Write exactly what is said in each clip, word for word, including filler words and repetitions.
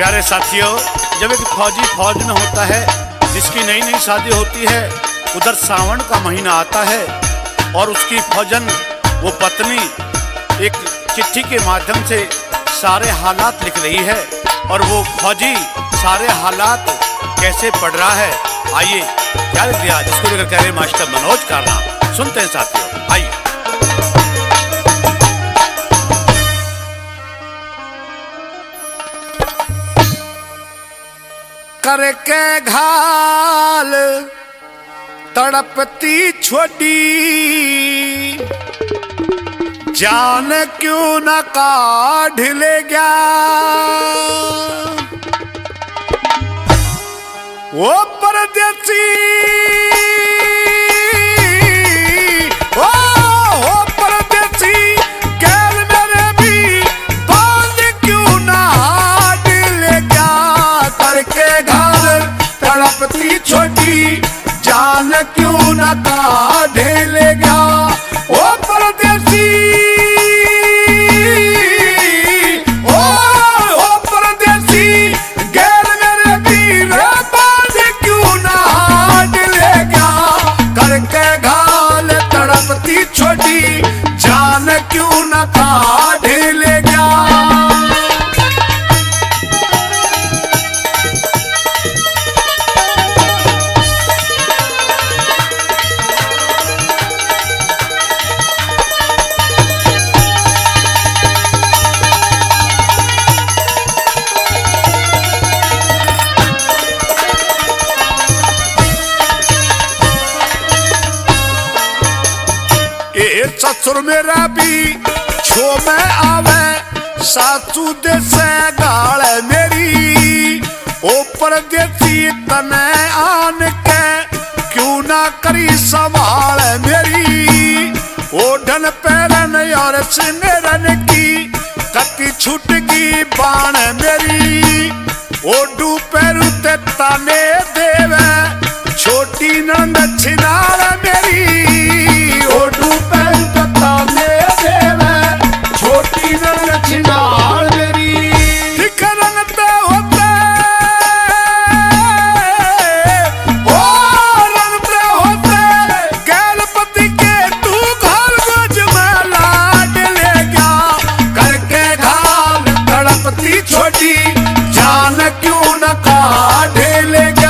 प्यारे साथियों, जब एक फौजी फौज में होता है, जिसकी नई नई शादी होती है, उधर सावन का महीना आता है और उसकी फौजन वो पत्नी एक चिट्ठी के माध्यम से सारे हालात लिख रही है और वो फौजी सारे हालात कैसे पढ़ रहा है। आइए क्या लिख दिया जिसको लेकर कह रहे मास्टर मनोज का नाम सुनते हैं साथियों। आइए। करके घाल तड़पती छोटी जान क्यों न काढ़ ले गया, वो परदेसी ओ हो परदेसी गैर मेरे भी बांध क्यों न हाथ ले गया। करके घाल तड़पती छोटी जान क्यों न काढ़ ले गया, ओ परदेसी ओ हो परदेसी गैर मेरे वीर बांध क्यों न हाथ ले गया। करके घाल तड़पती छोटी जान क्यों न काढ़ ले गया। ससुर मेरा भी छो में आवे, सासू दे से गाल मेरी, ओ परदेसी तने आन के क्यों ना करी संभाल मेरी। ओढ़न पैरन और सिमरन की कति छुट की बाण मेरी, ओडू पैरू ते ताने देवे छोटी नंद छिनाल मेरी। ओडू पैरू ते ताने देवे छोटी नंद छिनाल मेरी। ठीक रंगते होते ओ रंगते होते गैलपति के तू घर गज में लाड ले गया। करके घाल तड़पती छोटी जान क्यों न काढ़ ले गया।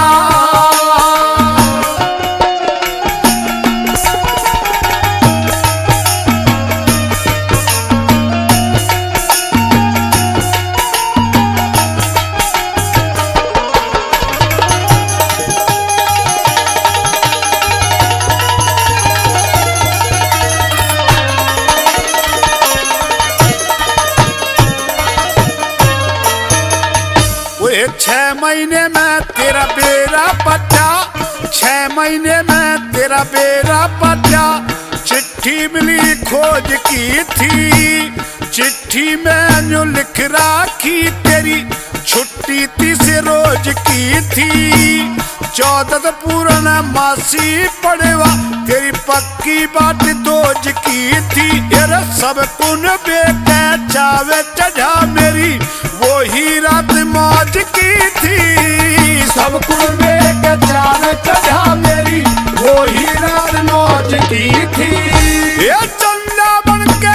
छह महीने में तेरा बेरा पट्टा, छह महीने में तेरा बेरा पट्टा। चिट्ठी मिली खोज की थी, चिट्ठी में जो लिख राखी तेरी छुट्टी तीस रोज की थी। चौदह पूर्ण मासी पड़ेवा तेरी पक्की बात दोज की थी। ये सब कुन बेटे चावे चढ़ा मेरी वो ही रात मौज की थी। सब कुन बेटे चावे चढ़ा मेरी वो ही रात मौज की थी। ये चंदा बनके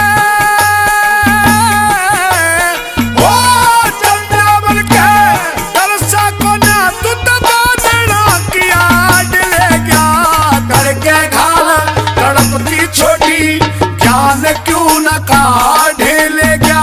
ओ चंदा बनके दरसा को ना तू तबादला किया ले गया। करके घाल तड़पती छोटी ज्ञान क्यों न काढ़ ले गया।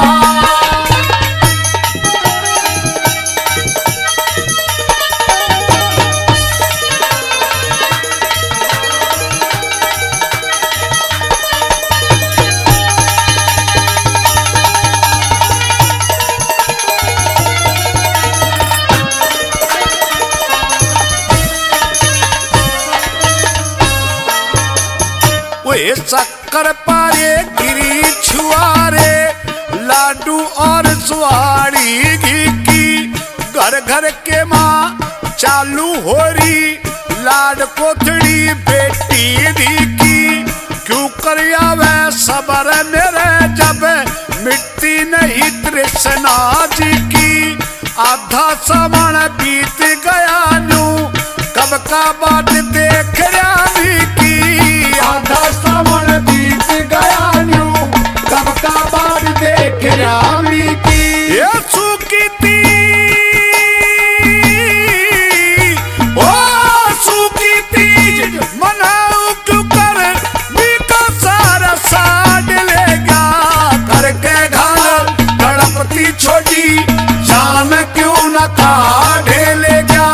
वे शक्कर पारे गिरी छुआरे लाडू और सुहाड़ी घी की घर घर के माँ चालू हो रही लाड कोथड़ी बेटी दी की। क्यों कर आवे सबर मेरे जब मिट्टी नहीं तृष्णा जी की। आधा सावन बीत गया न्यू कब का बात देख रामी की। आधा सावन बीत गया न्यू कब का बात देख रामी की। ये सूखी थी ओ सूखी तीज मनाऊ क्यों कर बीका सारा साड लेगा करके घाल गणपति छोटी जान क्यों न काढ़े लेगा।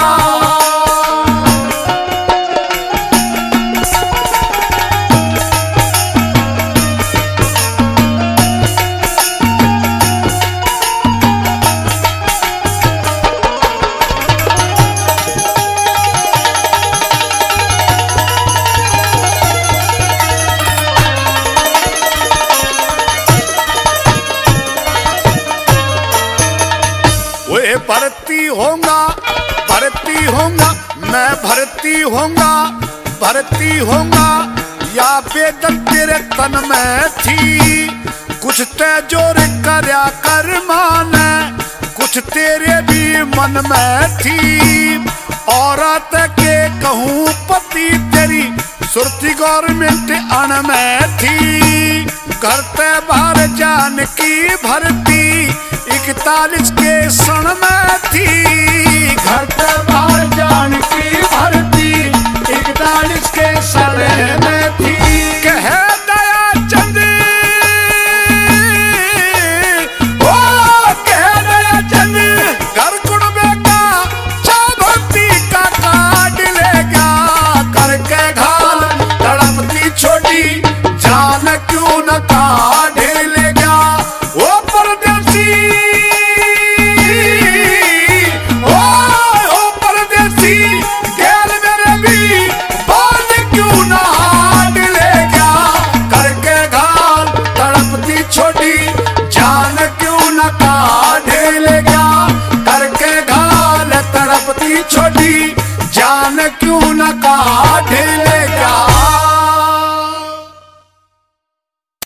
वे भर्ती होऊंगा भर्ती होऊंगा मैं भर्ती होऊंगा भर्ती होऊंगा या बेदन तेरे तन में थी। कुछ ते जोर करया कर माने कुछ तेरे भी मन में थी। औरत के कहूँ पति तेरी सुरती गवर्नमेंट अण में थी। घर ते बाहर जान की भर्ती इकतालीस के सण में थी। घर ते बाहर जान की भर्ती इकतालीस के सण में थी। कह दया चंद ओ कह दया चंद घर कुड़बे का चा भक्ति का काट लेगा करके घाल तड़पती छोटी जान क्यों न काढ़े लेगा। ओ परदेसी गैर मेरे भी बाल क्यों ना हाथ लेगा करके घाल तड़पती छोटी जान क्यों न काढ़े लेगा करके घाल तड़पती छोटी जान क्यों न काढ़े लेगा।